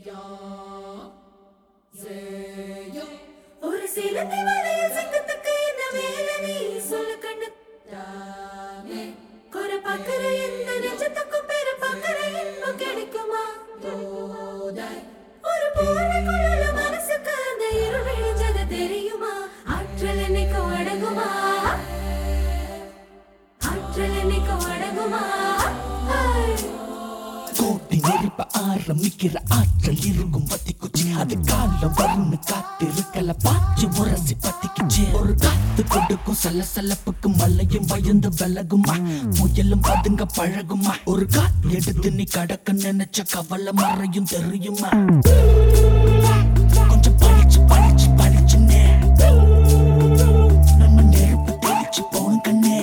ஒரு சிலந்தி வலையில் சிக்கத்துக்கு என்ன வேலை நீ சொல்லு கண்ணு தானே குறை பார்க்கிற எந்த நெஞ்சத்துக்கும் பெரு பார்க்கிற இன்பம் கிடைக்குமா தோதாய் ஒரு போர்வைக்குள்ள மனசுக்கு அந்த இருள் விழிஞ்சது தெரியுமா ஆற்றல் என்னைக்கும் அடங்குமா ஆற்றல் என்னைக்கும் அடங்குமா கோட்டி நெருப்ப ஆரம்பிக்கிற ஆற்றல் இருக்கும் பத்திக்குச்சு அது காலம் வரும்னு காத்திருக்கல பாய்ச்சி முரசி பத்திக்குச்சு ஒரு காத்து கொடுக்கும் சலசலப்புக்கு மலையும் பயந்து விலகுமா முயலும் பதுங்க பழகுமா ஒரு காத்து எடுத்து நீ கடக்க நினைச்ச கவலை மறையும் தெரியுமா கொஞ்சம் பழிச்சு பழிச்சு பழிச்சுன்னே நம்ம நெருப்பு தெளிச்சு போன கண்ணே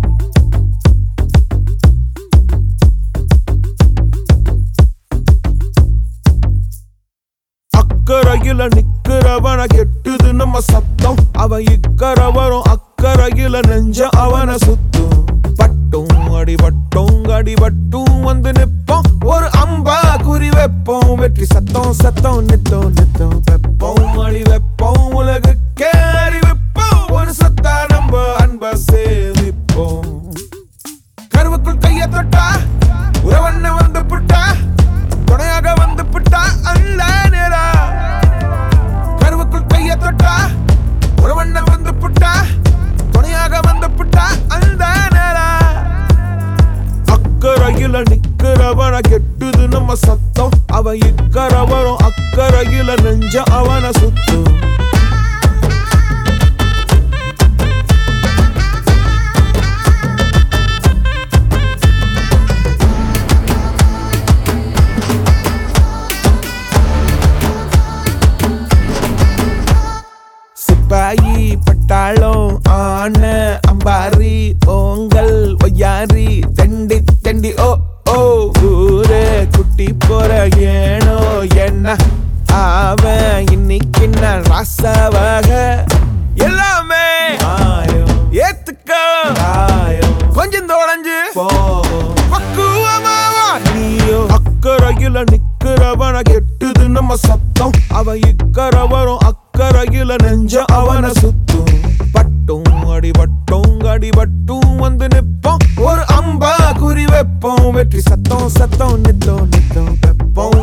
அக்கறையில நிக்கிறவன கெட்டுது நம்ம சத்தம் அவன் இக்கரை வரும் அக்கறையில நெஞ்ச அவன சுத்தும் பட்டும் அடிபட்டும் வந்து நிப்போம் ஒரு அம்பா குறி வைப்போம் வெற்றி சத்தம் சத்தம் நித்தம் நித்தம் வெப்போம் அடி வைப்போம் உலகுக்கே அறிவிப்போம் ஒரு சத்தா நம்ம அன்ப சேமிப்போம் கருவுக்குள் கைய தொட்டா உறவண்ண வந்து புட்டா துணையாக வந்து புட்டா அல்ல நேரா கருவுக்குள் கைய தொட்டா உறவண்ண வந்து புட்டா துணையாக வந்து புட்டா அந்த நேரா அக்கறையில நிக்கிறவன கெட்டுது நம்ம சத்தம் அவன் இக்கரை வரும் அக்கறையில நெஞ்ச அவன சுத்தும் சிப்பாயி பட்டாளம் ஆன அம்பாரி ஓங்கல் ஒய்யாரி தெண்டி தெண்டி ஓ ஓ ஊரே குட்டி போற ஏனோ என்ன அவன் இன்னைக்கு நான் ராசவாக எல்லாமே ஏத்துக்க கொஞ்சம் தொடஞ்சு பக்குவமாவா நீயோ அக்கறையில நிக்கிறவன கெட்டுது நம்ம சத்தம் அவன் இக்கரை வரும் அக்கறையில நெஞ்ச அவன சுத்தும் பட்டும் அடிபட்டும் வந்து நிப்போம் ஒரு அம்பா குறி வைப்போம் வெற்றி சத்தம் சத்தம் நித்தம் நித்தம் வெப்போம்